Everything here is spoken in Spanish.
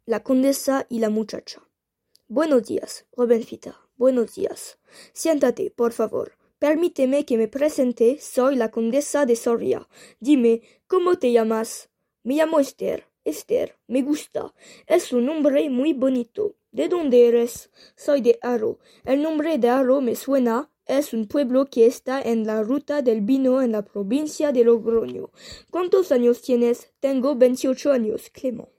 La condesa y la muchacha. Buenos días, jovencita. Buenos días. Siéntate, por favor. Permíteme que me presente. Soy la condesa de Soria. Dime, ¿cómo te llamas? Me llamo Esther. Esther, me gusta. Es un nombre muy bonito. ¿De dónde eres? Soy de Haro. El nombre de Haro me suena. Es un pueblo que está en la ruta del vino en la provincia de Logroño. ¿Cuántos años tienes? Tengo 28 años, Clément.